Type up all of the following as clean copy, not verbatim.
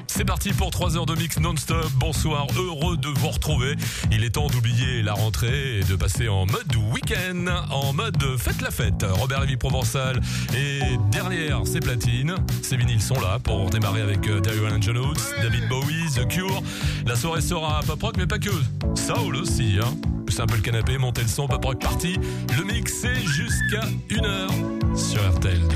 C'est parti pour 3 heures de mix non-stop. Bonsoir, heureux de vous retrouver. Il est temps d'oublier la rentrée et de passer en mode week-end, en mode fête la fête. Robert Lévy Provençal et derrière ses platines, ses vinyles sont là pour démarrer avec Dario Angelos, David Bowie, The Cure. La soirée sera pop rock mais pas que. Soul aussi, hein. C'est un peu le canapé, montez le son, pop rock party. Le mix c'est jusqu'à 1h sur RTL2.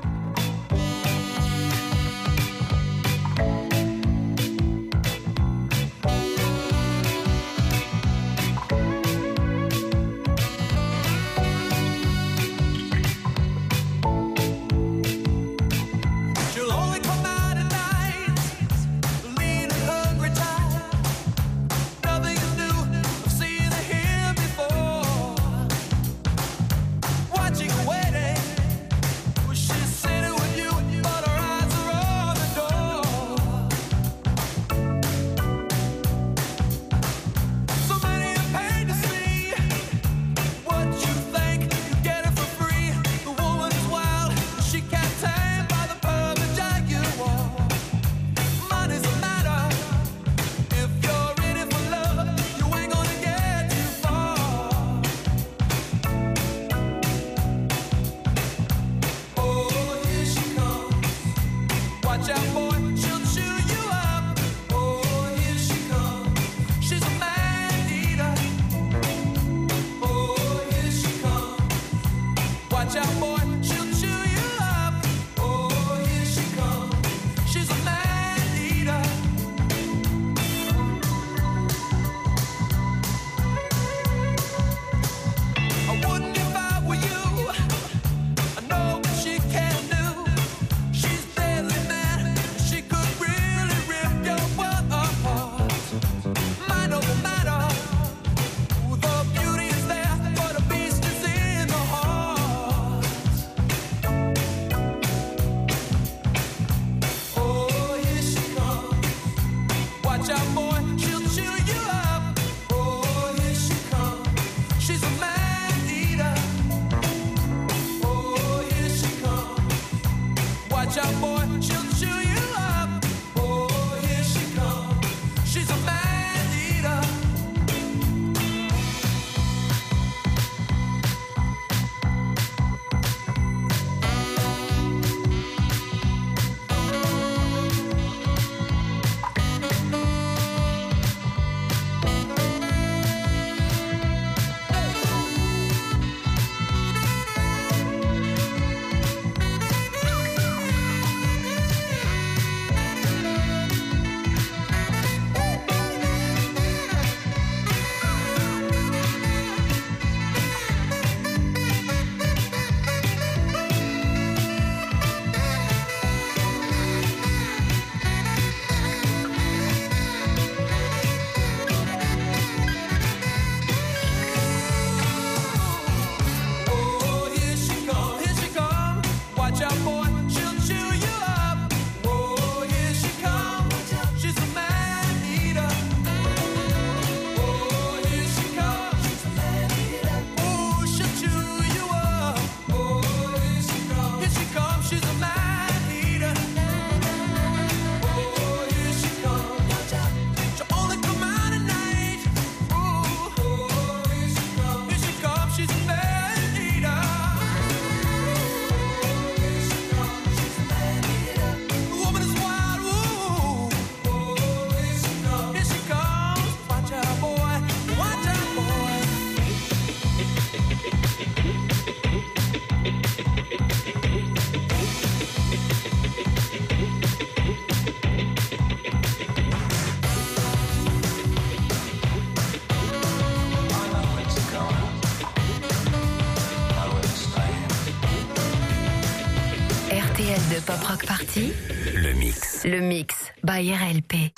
De Pop Rock Party, le mix by RLP.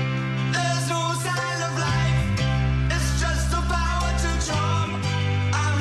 There's no sign of life, it's just the power to drum.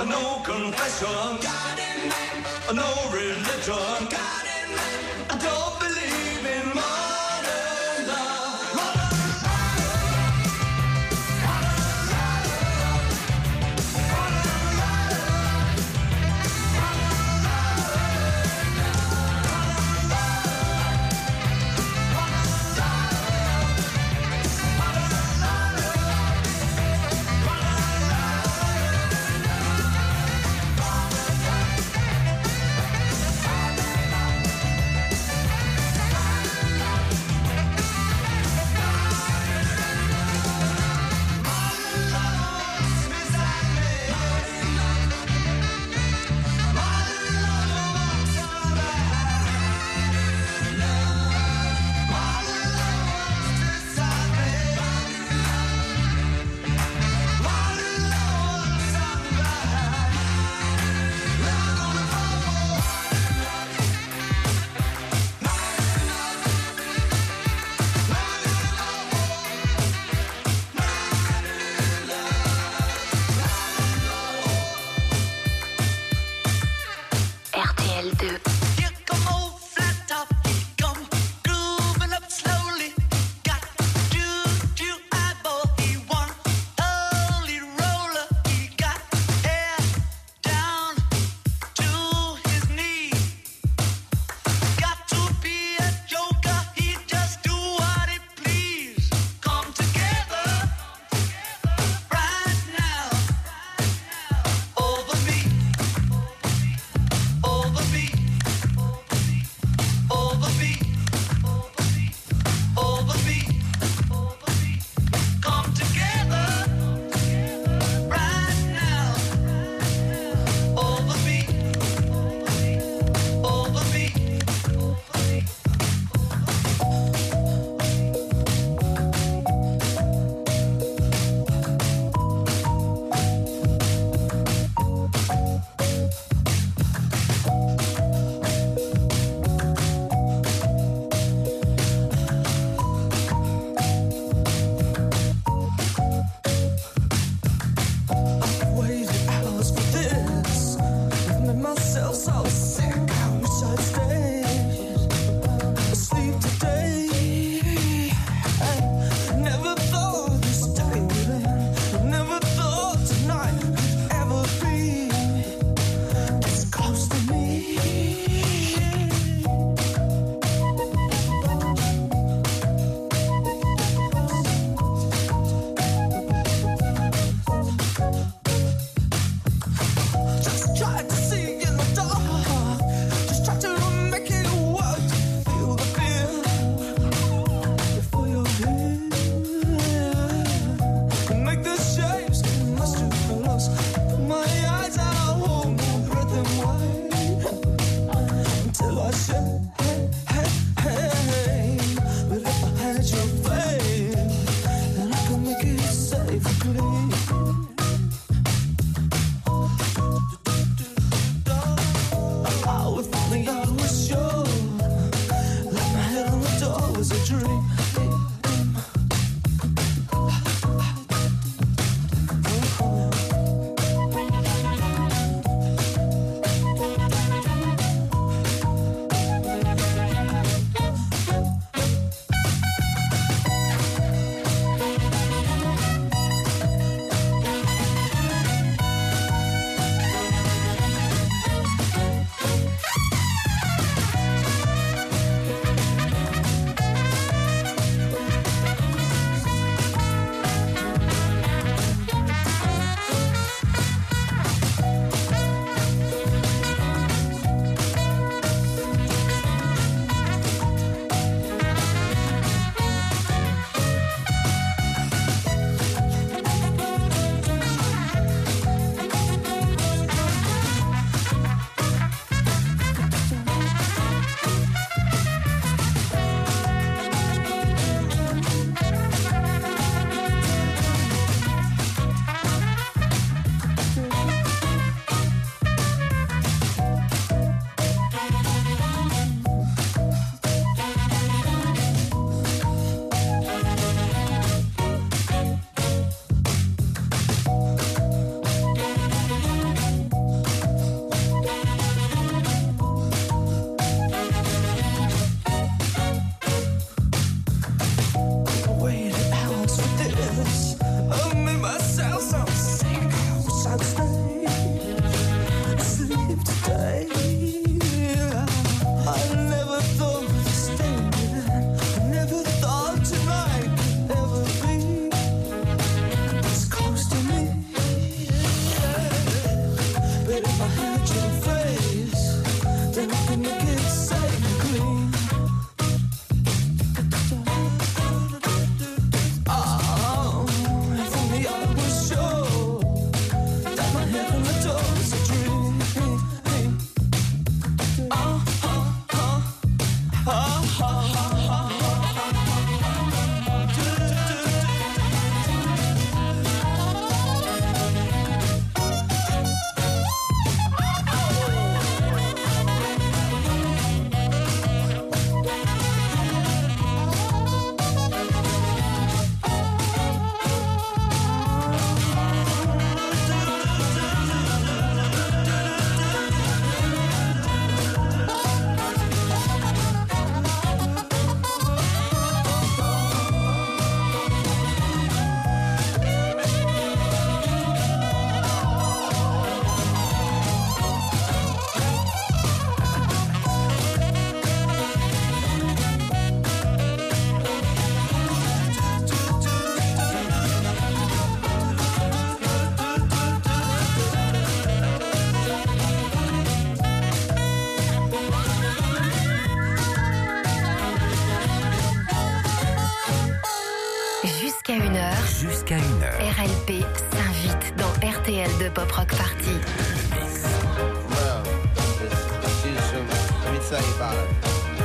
no confession, no religion. I don't believe in modern love. I'd stay, sleep today. I never thought of staying, I never thought tonight could ever be this close to me. But if I had your face, then I can make it safe and clean. Oh, if only I was sure that my head on the door was a dream. Jusqu'à 1h. RLP s'invite dans RTL de Pop Rock Party. Well, let me tell you about it.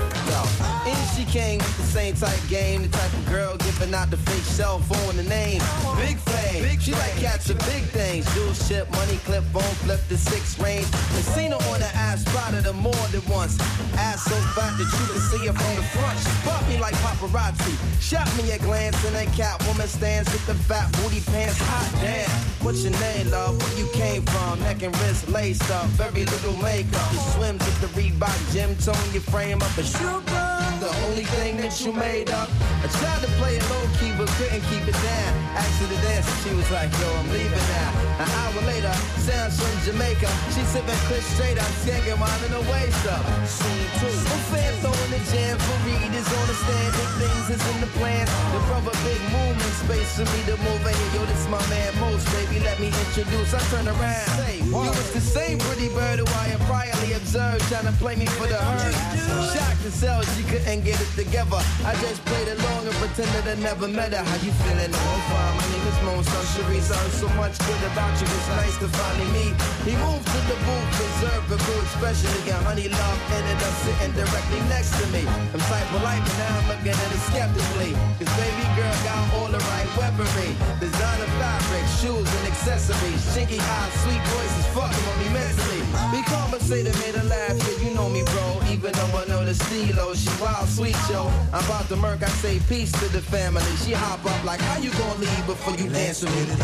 Yo, and she came with the same type game, the type of girl giving out the fake cell phone, the name Big Fame. She like cats with big things, jewel ship, money clip, phone flip, the 6 range. And seen her on the ass, spotted her more than once. Ass so fat that you can see her from the front. She bought me like paparazzi, shot me a glance, and then Catwoman stands with the fat booty pants. Hot damn, what's your name, love? Where you came from? Neck and wrist laced up, very little makeup. You swims with the Reebok gym tone, you frame up a sugar. The only thing that you made up. I tried to play it low key, but couldn't keep it down. Asked her to dance, and she was like, yo, I'm leaving now. An hour later, sounds from Jamaica. She sipping Chris straight up, skanking while in her waist up. Scene 2. I'm fan throwing the jam for Reed is on the stand. Big things is in the plans. The brother big movement space for me to move in here. Yo, this my man Most, baby. Let me introduce. I turn around. Say, you was the same pretty bird who I had priorly observed, trying to play me for the herd. Shocked to sell, she couldn't get it together. I just played along and pretended I never met her. How you feeling? I'm fine. My name is Mo, son Sharice. I heard so much good about you. It's nice to finally meet. He moved to the booth, preserved a good expression. Again, honey love ended up sitting directly next to me. I'm type of life, but now I'm looking at it skeptically. Cause baby girl got all the right weaponry. Designer fabric, shoes and accessories. Chinky eyes, sweet voices, fucking on me mentally. We conversated, made her laugh, yeah, you know me, bro. Even though I know the stilo, she wild, sweet, yo. I'm about to murk, I say peace to the family. She hop up like, how you gonna leave before you dance with me?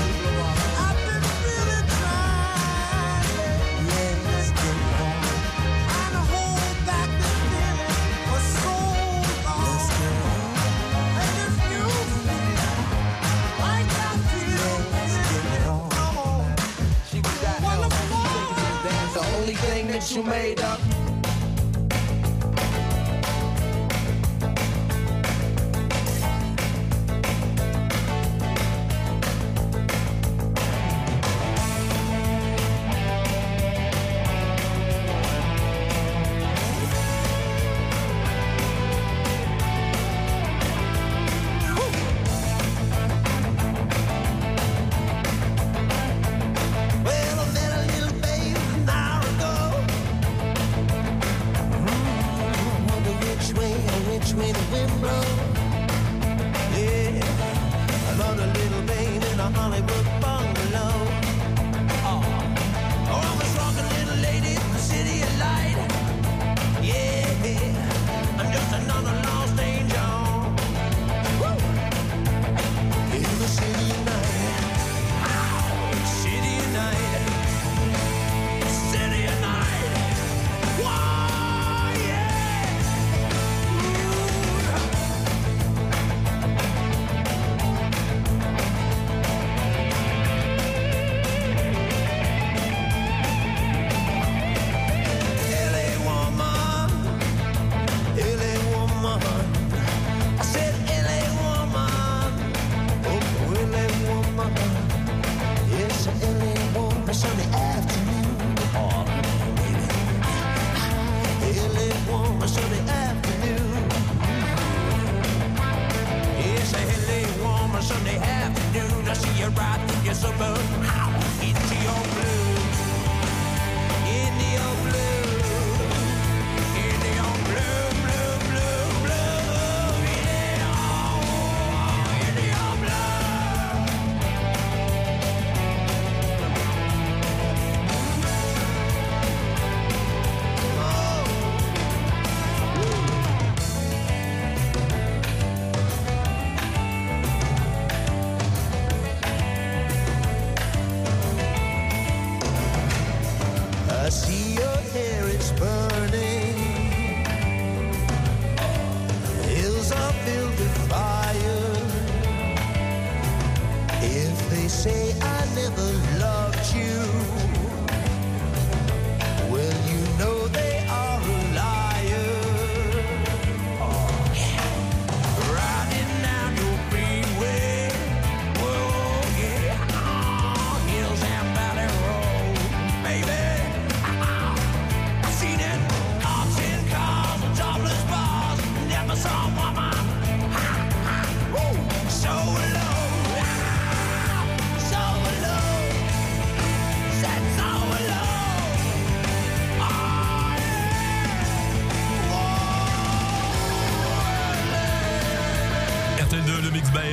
I've been feeling trying, yeah, let's get it on. And I hold back the feeling for so long. Let's get it on. And if you feel like I feel, let's get it on. She was that else, she took it to the dance. The only thing that you made up.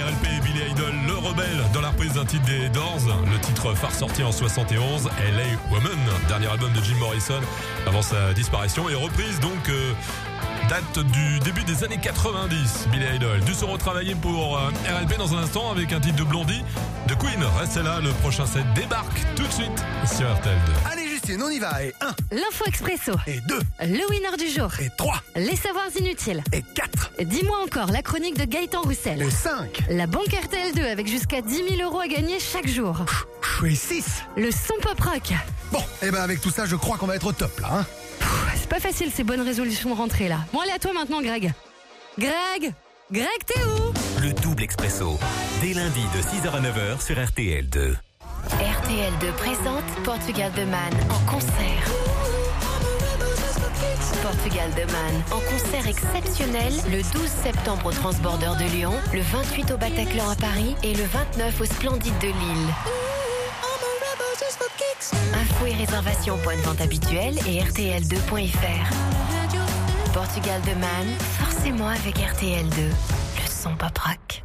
RLP et Billy Idol, le rebelle, dans la reprise d'un titre des Doors. Le titre phare sorti en 71, LA Woman, dernier album de Jim Morrison avant sa disparition, et reprise donc date du début des années 90, Billy Idol. Dû se retravailler pour RLP dans un instant avec un titre de Blondie de Queen. Restez là, le prochain set débarque tout de suite sur RTL2. Allez Justine, on y va. Et 1, L'info expresso. et 2, Le winner du jour. et 3, Les savoirs inutiles. et 4, Dis-moi encore la chronique de Gaëtan Roussel. et 5, La banque RTL2 avec jusqu'à 10 000 € à gagner chaque jour. et 6. Le son pop rock. Bon, et ben avec tout ça, je crois qu'on va être au top là. Hein. C'est pas facile ces bonnes résolutions de rentrée là. Bon allez à toi maintenant Greg. Greg, t'es où? Le double expresso. Dès lundi de 6h à 9h sur RTL2. RTL2 présente Portugal de Man en concert. Portugal de Man en concert exceptionnel le 12 septembre au Transborder de Lyon, le 28 au Bataclan à Paris et le 29 au Splendide de Lille. Infos et réservations point de vente habituel et rtl2.fr. Portugal de Man, forcément avec RTL2, le son pop rock.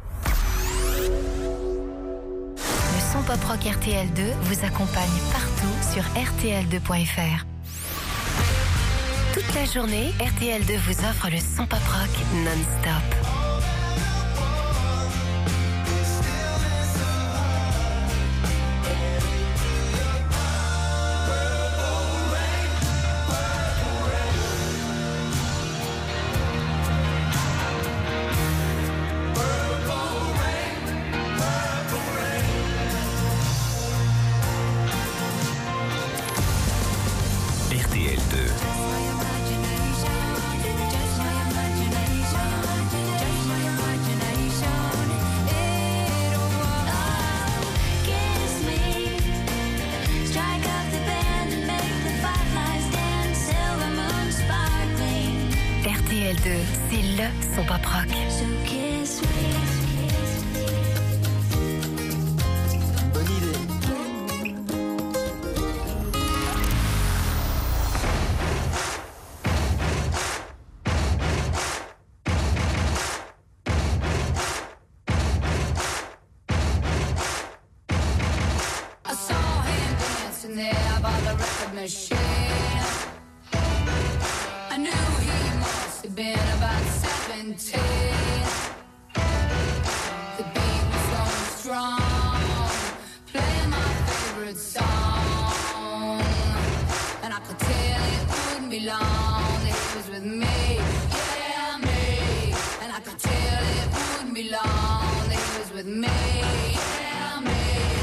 Le son pop rock RTL2 vous accompagne partout sur rtl2.fr. Toute la journée, RTL2 vous offre le son pop rock non-stop. C'est le son pop rock. Bonne idée. I saw him dancing there by the record machine. I knew he must have been about 17. The beat was going strong, playing my favorite song. And I could tell it wouldn't be long that he was with me, yeah, me. And I could tell it wouldn't be long that he was with me, yeah, me.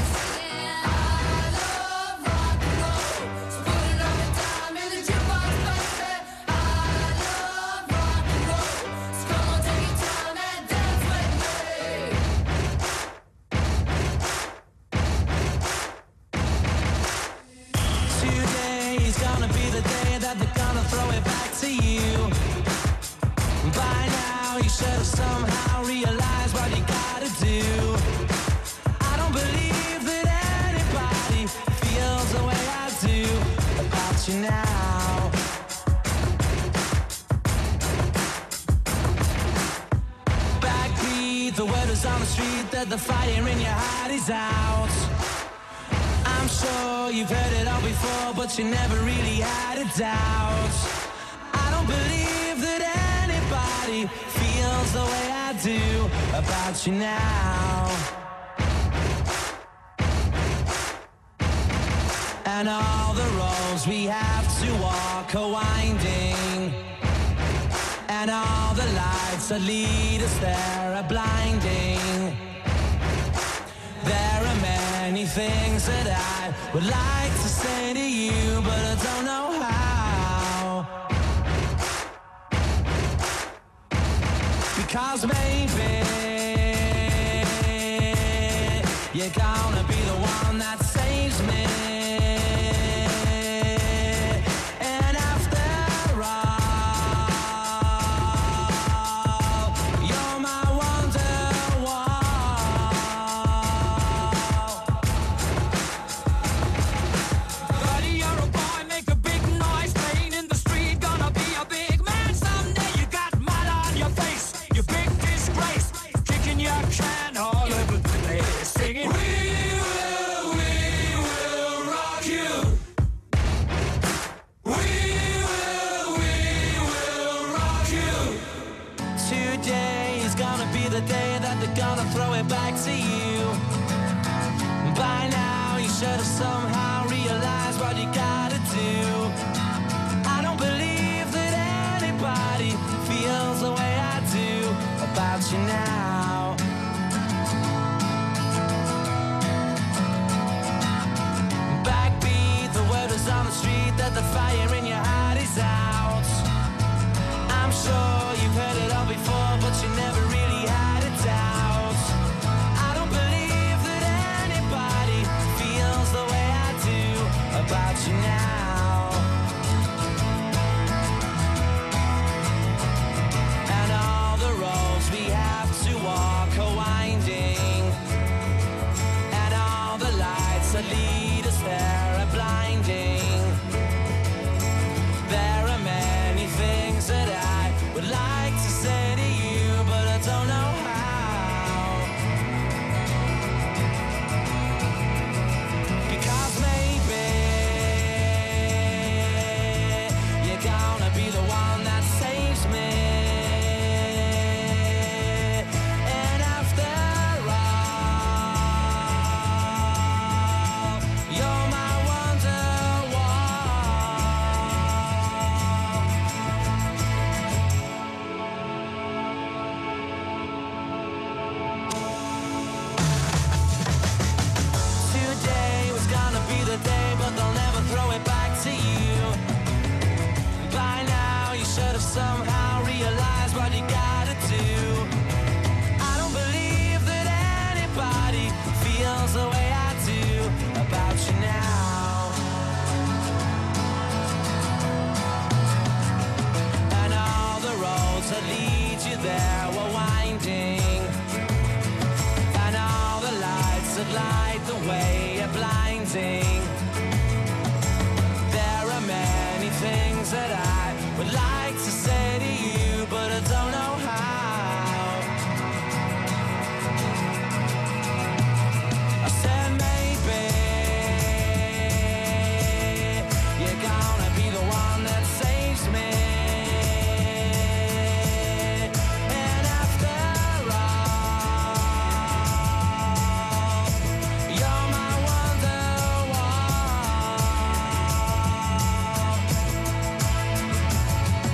Throw it back to you. By now you should have somehow realized what you gotta do. I don't believe that anybody feels the way I do about you now. Backbeat, the word is on the street that the fire in your heart is out. I'm sure you've heard it all before, but you never really had a doubt. I don't believe that anybody feels the way I do about you now. And all the roads we have to walk are winding, and all the lights that lead us there are blinding. There are many things that I would like to say to you, but I don't know how. Because maybe you're gonna be the one that saves me. And after all, you're my wonderwall. Buddy, you're a boy, make a big noise, playing in the street, gonna be a big man someday. You got mud on your face, you big disgrace, kicking your can hard. somehow realize what you gotta do. I don't believe that anybody feels the way I do about you now. Backbeat, the word is on the street that the fire in your heart is out. I'm sure you've heard it all before, but you never really had a doubt. I don't believe that anybody feels the way I do about you now. And all the roads we have to walk are winding, and all the lights that lead us there are blinding. There are many things that I would like to say to you, but I don't know how. Because maybe you're gonna be the one that saves me. And after all, you're my Wonderwall. Today was gonna be the day, but they'll never throw it back to you. By now you should have somehow realized what you gotta do. I don't believe that anybody feels the way I do about you now. And all the roads that lead you there were winding, and all the lights that light the way are blinding. There are many things that I would like to say to you, but I don't know how. I said maybe you're gonna be the one that saves me. And after all, you're my Wonderwall.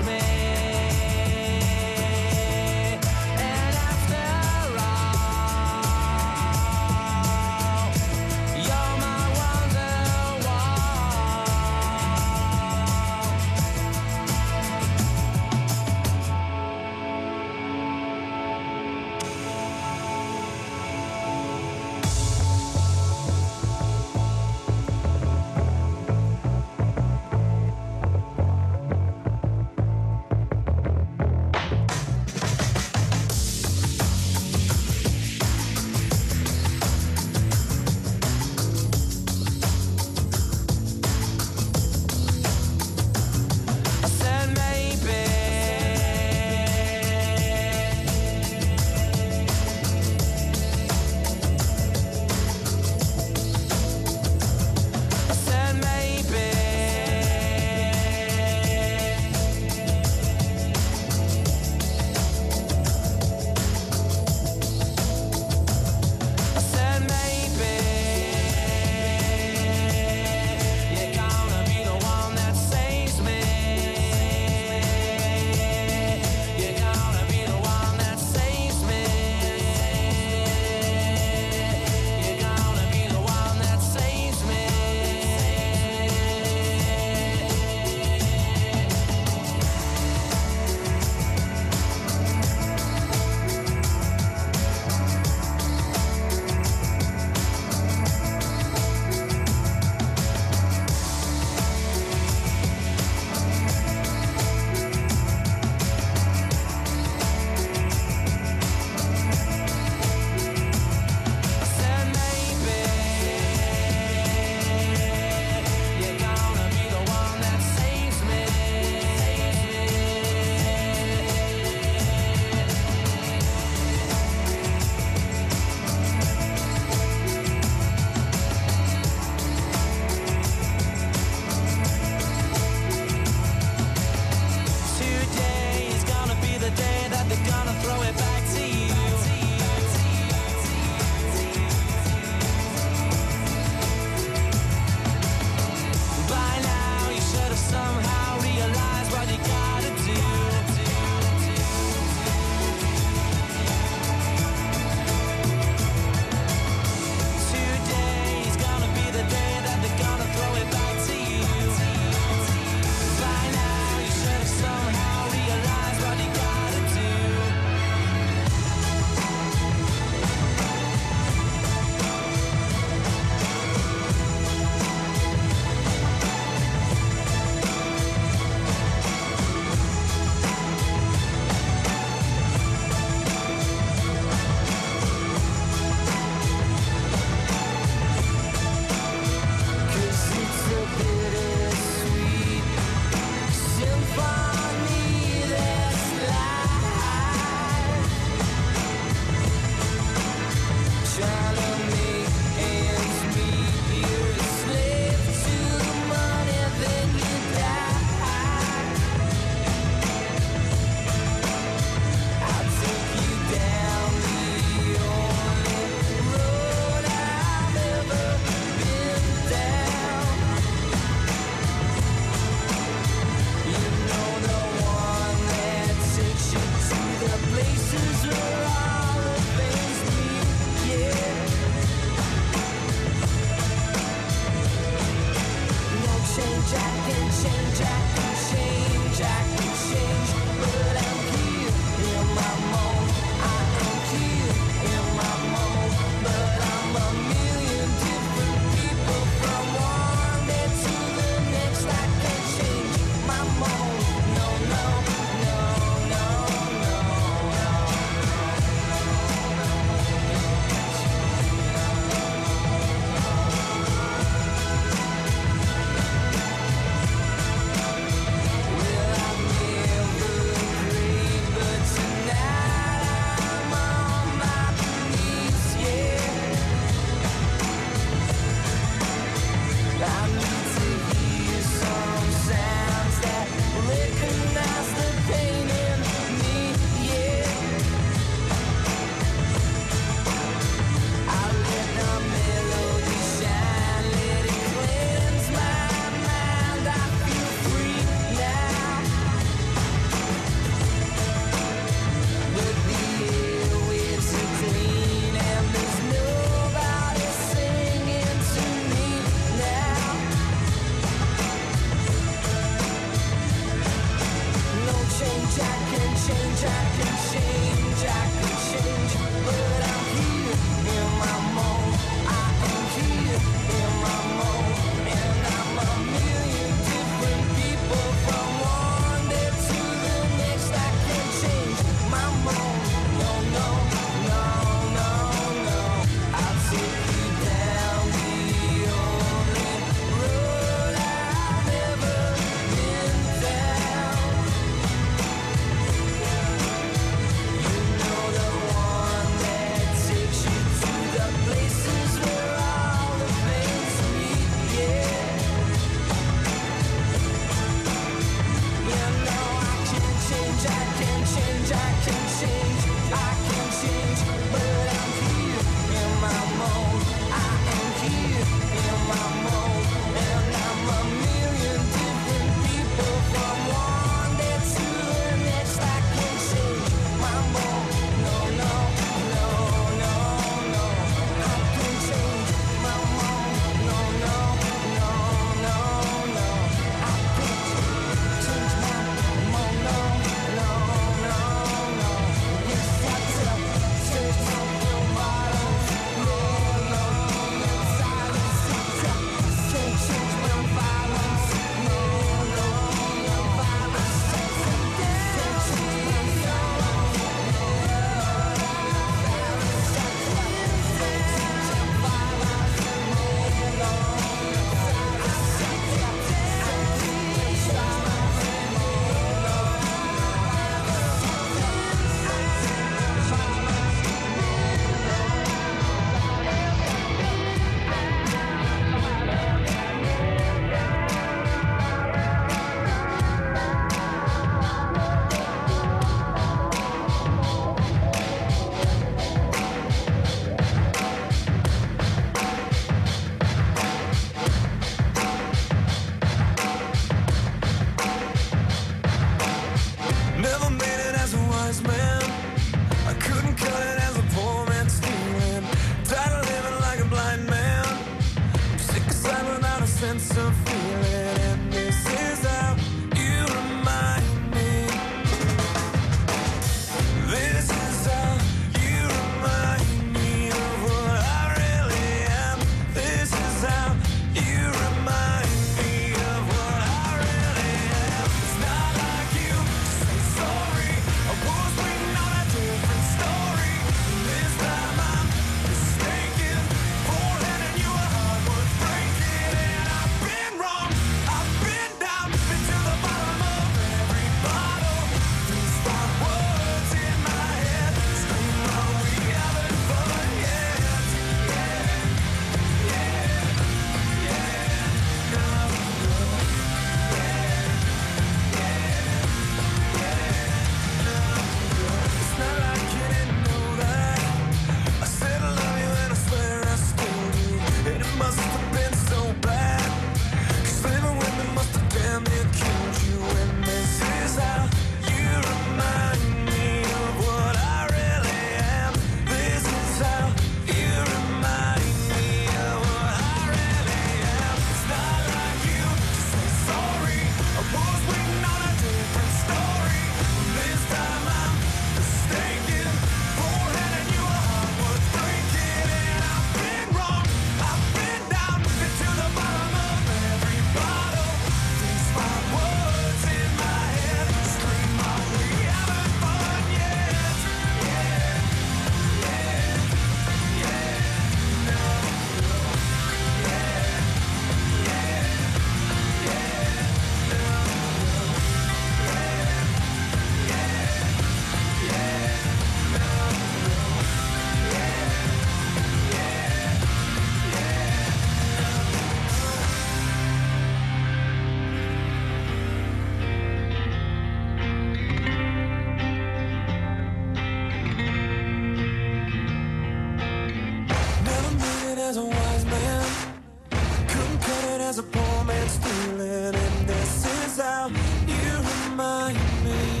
a poor man stealing, and this is how you remind me.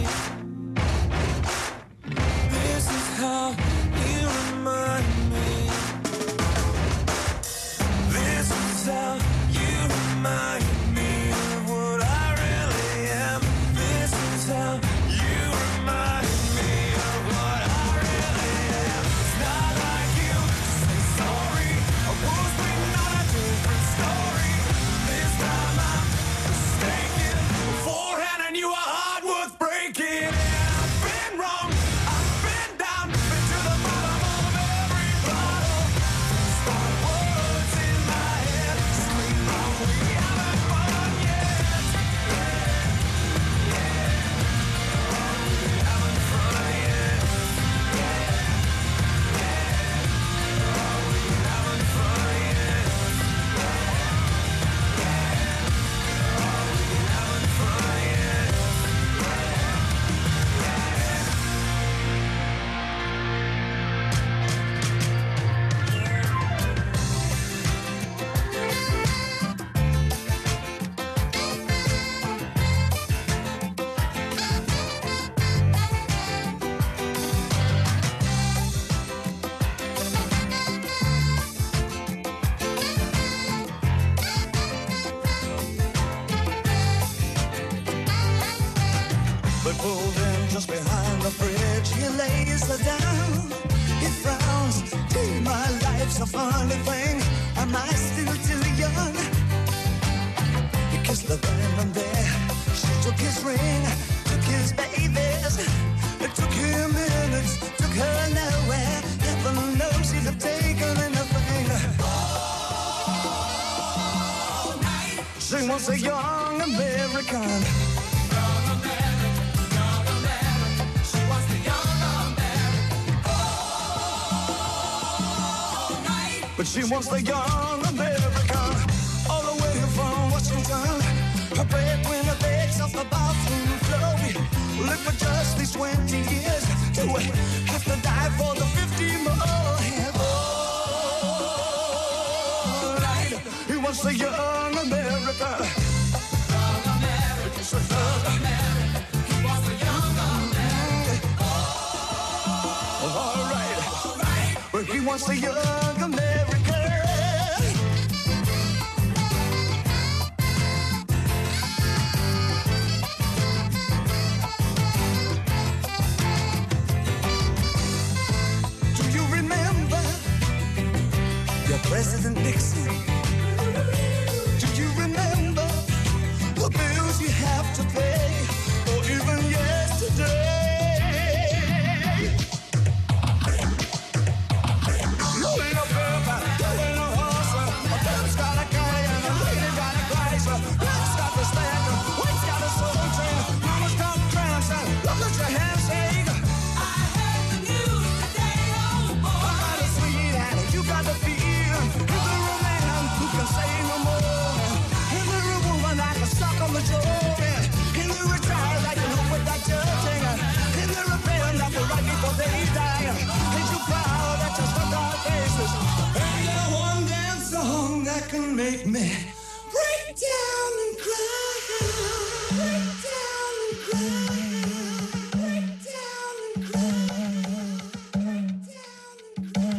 This is how you remind me. This is how you remind me of what I really am. This is how you remind me of what I really am. It's not like you say sorry. I was waiting on a different story. This time I'm mistaken. Beforehand I knew a heart worth breaking. And I've been wrong, I've been down, been to the bottom of every bottle. Start words in my head, scream out, we haven't fun yet. We haven't fun yet. We haven't fun yet. But pulled in just behind the bridge, he lays her down. He frowns, gee, my life's a funny thing. Am I still too young? He kissed the woman there. She took his ring, took his babies. It took him minutes, took her nowhere. Heaven knows he'd have taken anything. All night. She wants a young American. But she wants the young American, all the way from Washington. Her breadwinner begs off the bathroom floor. We live for just these 20 years. Do we have to die for the 50 more? All right, he wants the young American. Young American, young American. He wants the young American. All right, but he wants the young American. President Nixon, do you remember the bills you have to pay, or even yesterday? You ain't a pepper, you ain't a horse, a pep's got a guy and a lady got a geyser. Black's got the stacker, white's got a soul train, mama's got cramps and look at your hands shake. I heard the news today, oh boy. Somebody sweet and you got the feel. Say no more. Is there a woman I can suck on the jaw? Is there a child I can help with that judging? Is there a parent that will right before they die? Is you proud that you stuck our faces? Is there one damn song that can make me break down and cry? Break down and cry. Break down and cry. Break down and cry.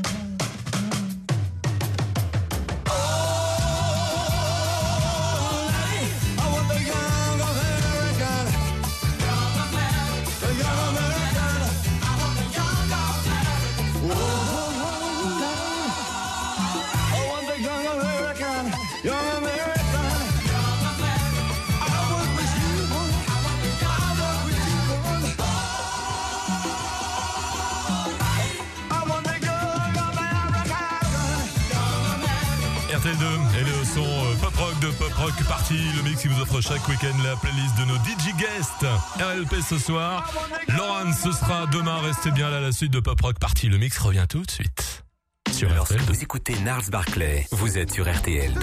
RTL2 et le son pop rock de Pop Rock Party, le mix qui vous offre chaque week-end la playlist de nos DJ guests. RLP ce soir, Laurent ce sera demain, restez bien là, la suite de Pop Rock Party. Le mix revient tout de suite sur Lorsque RTL2. vous écoutez Gnarls Barclay, vous êtes sur RTL2.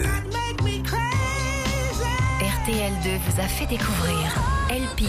RTL2 vous a fait découvrir LP.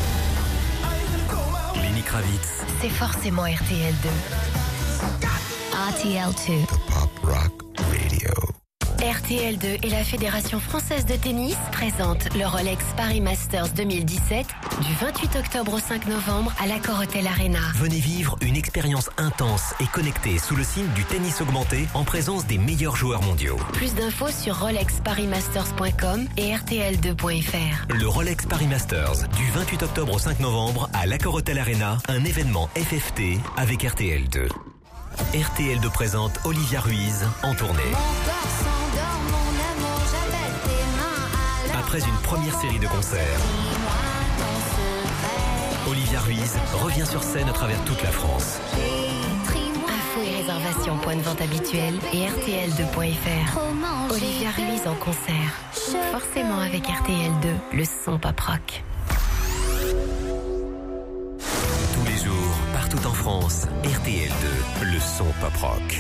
Lenny Kravitz, C'est forcément RTL2. RTL2. The Pop Rock Radio. RTL2 et la Fédération française de tennis présentent le Rolex Paris Masters 2017 du 28 octobre au 5 novembre à l'Accor Hotel Arena. Venez vivre une expérience intense et connectée sous le signe du tennis augmenté en présence des meilleurs joueurs mondiaux. Plus d'infos sur rolexparismasters.com et rtl2.fr. Le Rolex Paris Masters du 28 octobre au 5 novembre à l'Accor Hotel Arena, un événement FFT avec RTL2. RTL2 présente Olivia Ruiz en tournée. Après une première série de concerts, Olivia Ruiz revient sur scène à travers toute la France. Infos et réservations, point de vente habituel et rtl2.fr. Olivia Ruiz en concert. Forcément avec RTL2, le son pop rock. Tous les jours, partout en France, RTL2, le son pop rock.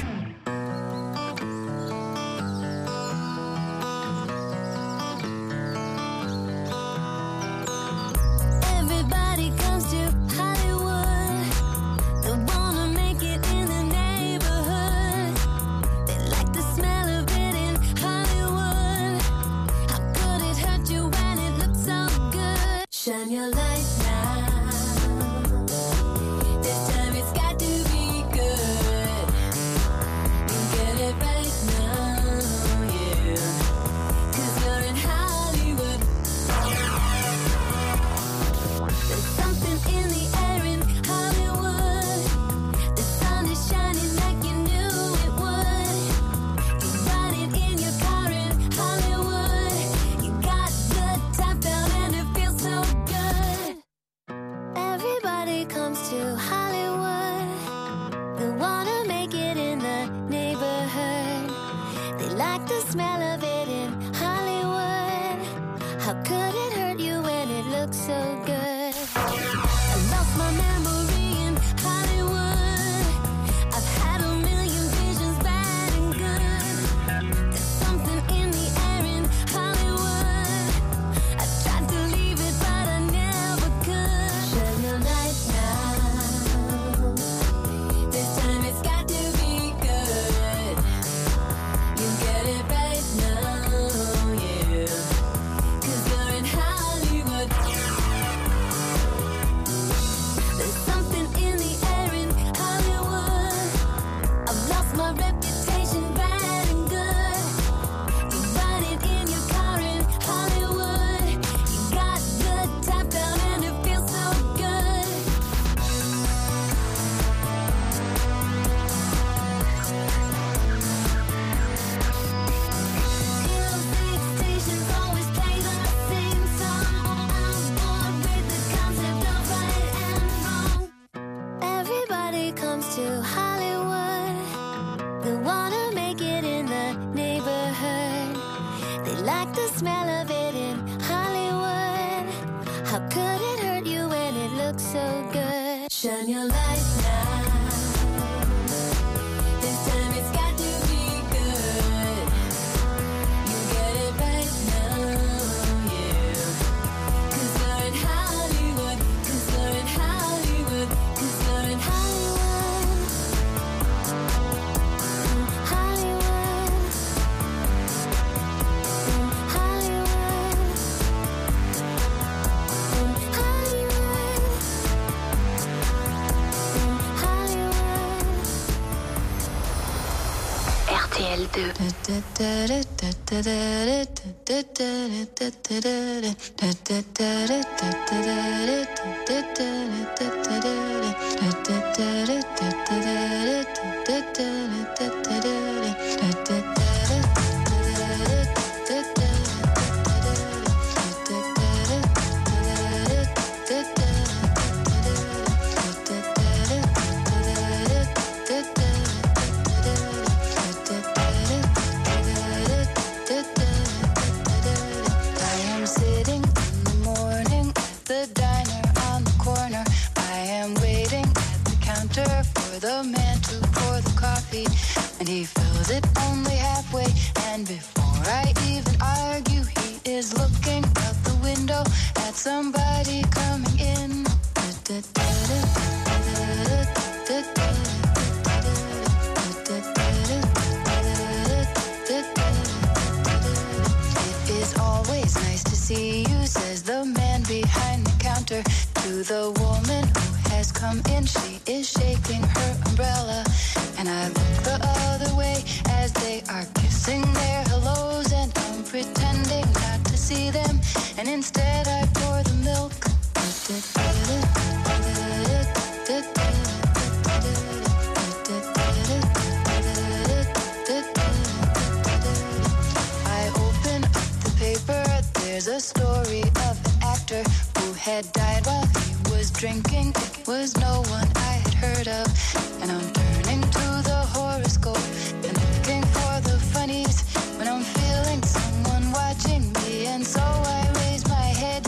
Shine your light now. This time it's got to be good. You get it right now, yeah. 'Cause you're in Hollywood. There's something in the air in Hollywood. The sun is shining like you knew it would. You're riding in your car in Hollywood. You got good time down and it feels so good. Everybody comes to Hollywood. They wanna make it in the neighborhood. They like the smell of it in Hollywood. How could it hurt you when it looks so good? I lost my memory in Hollywood. I've had a million visions, bad and good. There's something in the air in Hollywood. I tried to leave it, but I never could. Shine your light now. This time it's got to be good. You get it right now, yeah. 'Cause you're in Hollywood. There's something in the air in Hollywood. I've lost my reputation, bad and good. You ride it in your car in Hollywood. You got good time down and it feels so good. Music stations always play the same song. I'm bored with the concept of right and wrong. Everybody comes to Hollywood. They wanna make it in the neighborhood. They like the smell of it in Hollywood. How could it hurt you when it looks so good? Shine your light now. This time it's got to be good. You get it right now, yeah. 'Cause you're in Hollywood. 'Cause you're in Hollywood. 'Cause you're in Hollywood. Hollywood. Hollywood. The man to pour the coffee, and he fills it only halfway. And before I even argue, he is looking out the window at somebody coming in. behind the counter to the woman who has come in. She is shaking her umbrella, and I look the other way as they are kissing their hellos, and I'm pretending not to see them, and instead I pour the milk. I open up the paper. There's a story of an actor who had died while he was drinking. It was no one I had heard of, and I'm turning to the horoscope and looking for the funnies when I'm feeling someone watching me, and so I raise my head.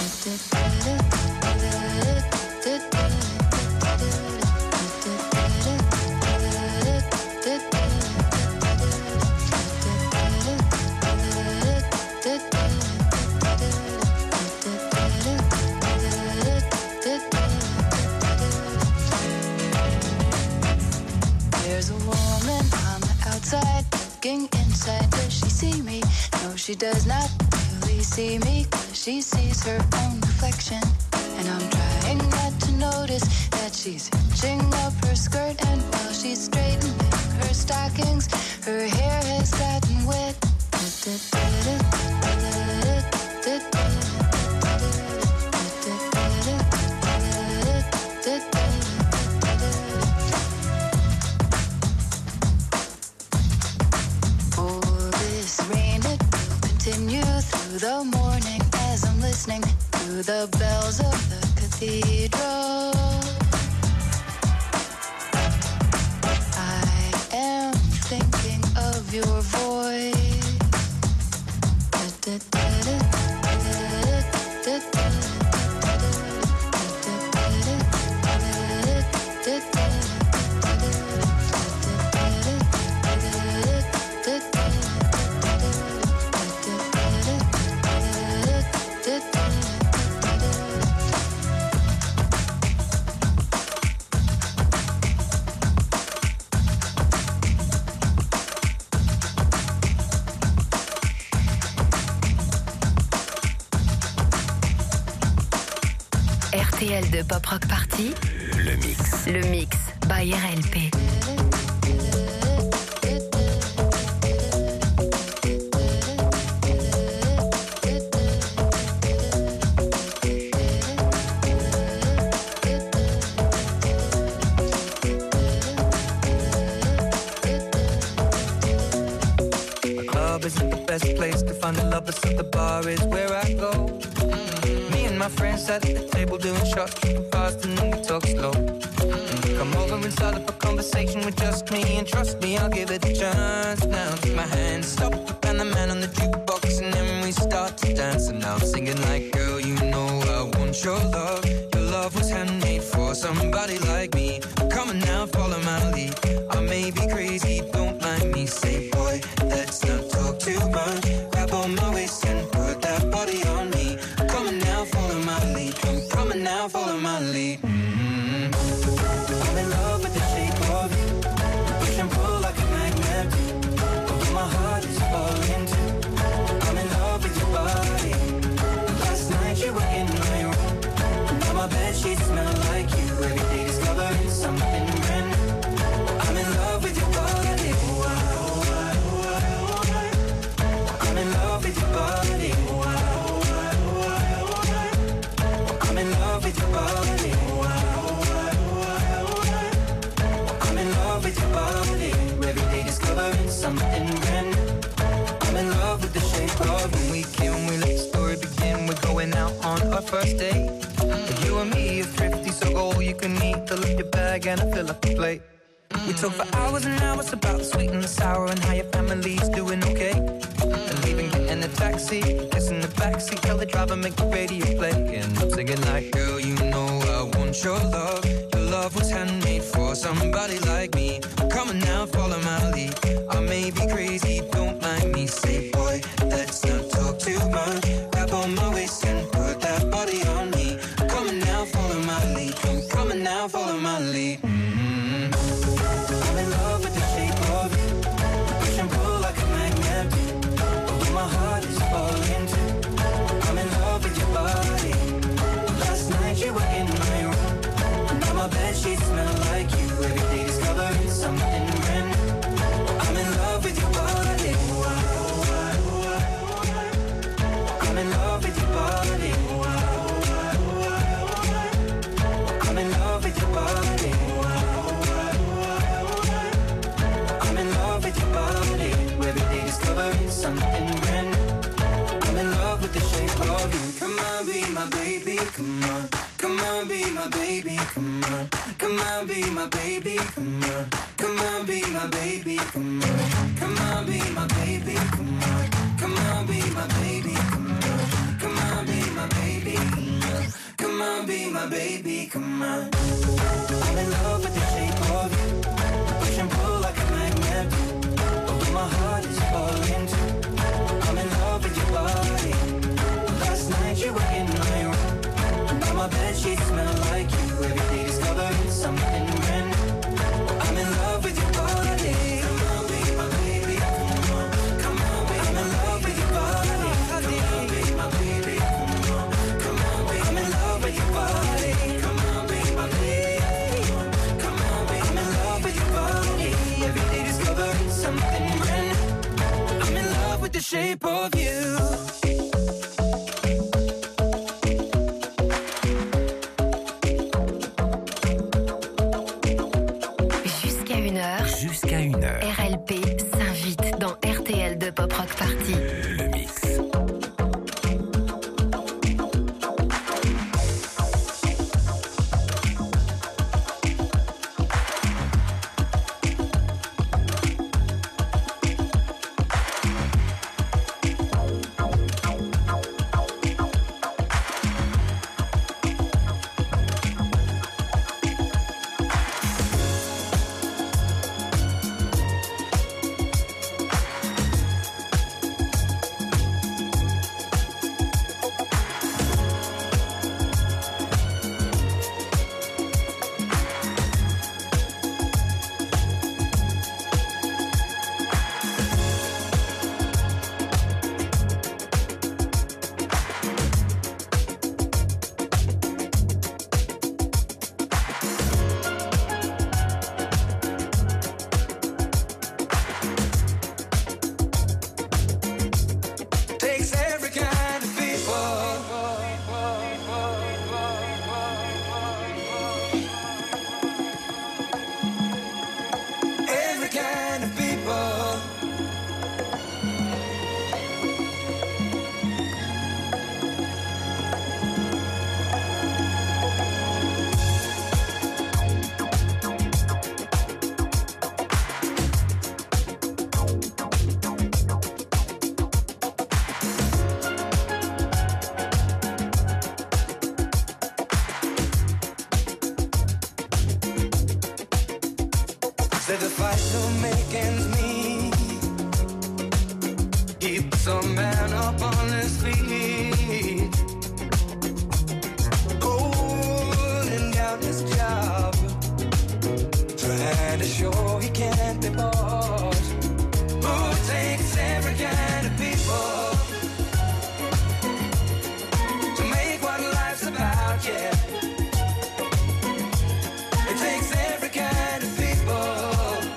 There's a woman on the outside looking inside. Does she see me? No, she does not really see me, 'cause she sees her own reflection. And I'm trying not to notice that she's hitching up her skirt, and while she's straightening her stockings, her hair has gotten wet. Oh, this rain, it will continue through the morning as I'm listening to the bells of the cathedral. I am thinking of your voice. RTL2 Pop Rock Party, Le mix. le mix by RLP. The club isn't the best place to find the lovers, so the bar is where I go. Me and my friends sat at the table doing shots, tripping fast, and then we talk slow. Come over and start up a conversation with just me, and trust me, I'll give it a chance. Now take my hand, stop, and the man on the jukebox, and then we start to dance. And now I'm singing like, girl, you know I want your love. Your love was handmade for somebody like me. Come on now, follow my lead. I may be crazy, don't mind me. Say, boy, let's not talk too much. Grab on my waist and put that body on me. Come on now, follow my lead. Come on now, follow my lead. I'm in love with the shape of you. Push and pull like a magnet. Although my heart is falling too. I'm in love with your body. Last night you were in my room. Now my bedsheets smell like you. Every day discovering something brand new. I'm in love with your body. I'm in love with your body. I'm in love with your body. I'm in love with your body. Every day discovering something brand new. I'm in love with the shape of when we can. We let the story begin. We're going out on our first date. You and me are thrifty, so go all you can eat. Fill up your bag and I fill up the plate. We talk for hours and hours about the sweet and the sour and how your family's doing okay. And leaving, getting a taxi, kissing the backseat, tell the driver make the radio play. And I'm singing like, girl, you know I want your love. Your love was handmade for somebody like me. Come on now, follow my lead. I may be crazy, don't mind me. Say, boy, let's not talk too much. Grab on my waist and put that body on me. Come on now, follow my lead. Come on now, follow my lead. I'm in love with the shape of you. Push and pull like a magnet. Although my heart is falling too. I'm in love with your body. bedsheets smell like you. Every day discovering something brand new. I'm in love with your body. I'm in love with your body. I'm in love with your body. I'm in love with your body. Every day discovering something brand new. I'm in love with the shape of you. Come on, be my baby, come on. Come on, be my baby, come on. Come on, be my baby, come on. Come on, be my baby, come on. Come on, be my baby, come on. Come on, be my baby, come on. Come on, be my baby, come on. Come on, be my baby, come on. I'm in love with the shape of you. Push and pull like a magnet. Although my heart is falling too. I'm in love with your body. Last night you were in my room. Now my bedsheets smell like you. Every day discovering something brand new. I'm in love with your body. Come on, be my baby. Come on, come on, be I'm in love with your body. Come on, be my baby. Come on, come on, be I'm in love with your body. Come on, be my baby. Come on, be I'm in love with your body. Every day discovering something brand new. I'm in love with the shape of you. Jusqu'à 1h. RLP s'invite dans RTL2 Pop Rock Party. Le mix. Said the fight to make ends meet. Keeps a man up on his feet. Holding down his job, trying to show he can't be bought. Who takes every kind of people to make what life's about, yeah. It takes every kind of people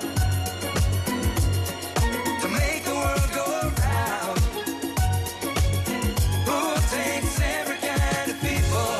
to make the world go round. Who takes every kind of people?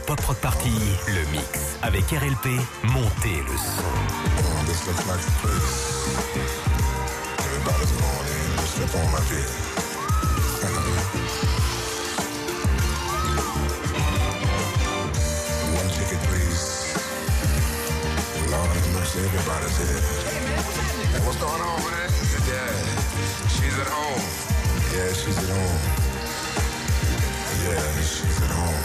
Pop Rock Party, le mix. Avec RLP, montez le son. This looks like the place. Everybody's going in. Just slip on my bed. One ticket, please. Lord have mercy, everybody's here. Hey, what's going on, man? Yeah, she's at home. Yeah, she's at home. Yeah, she's at home.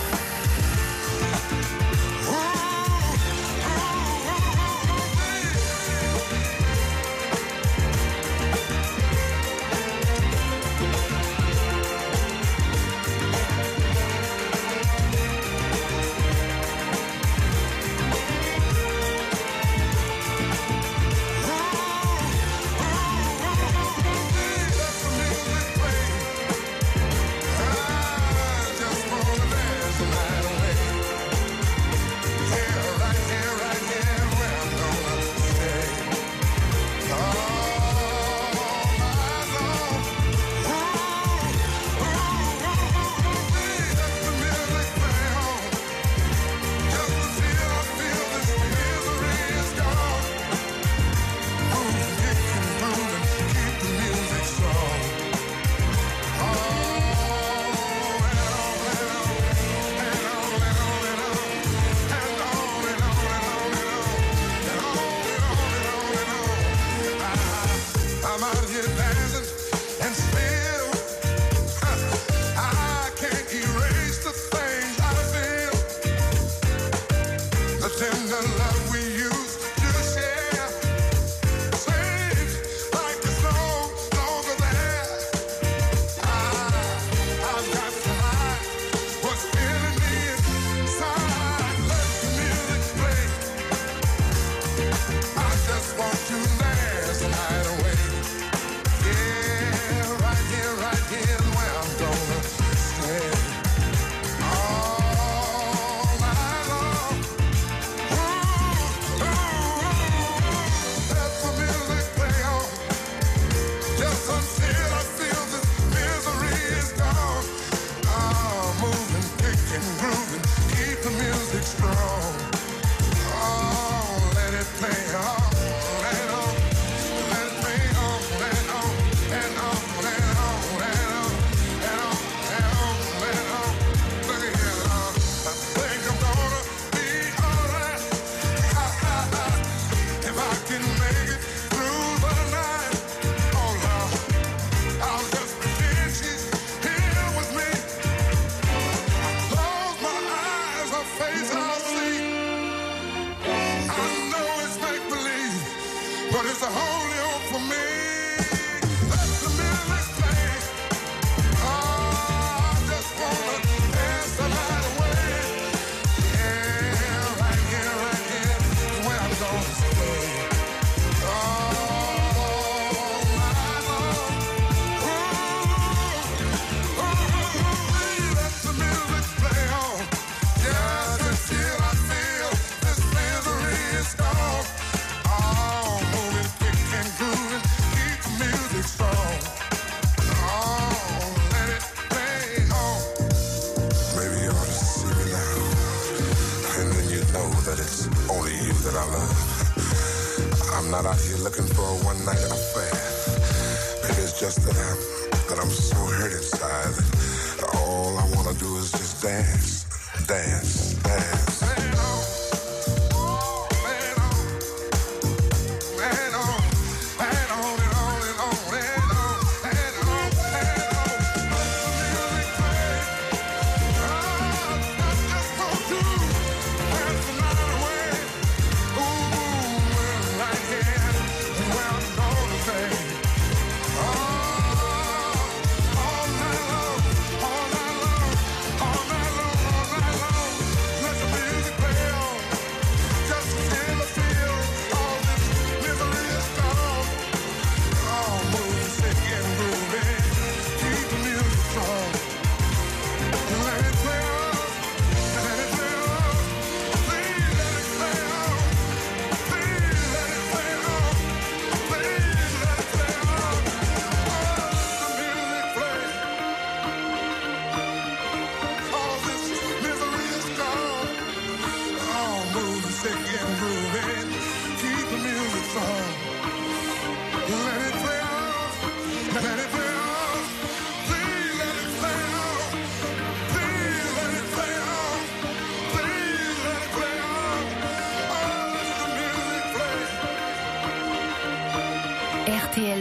Let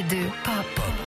RTL2 Pop.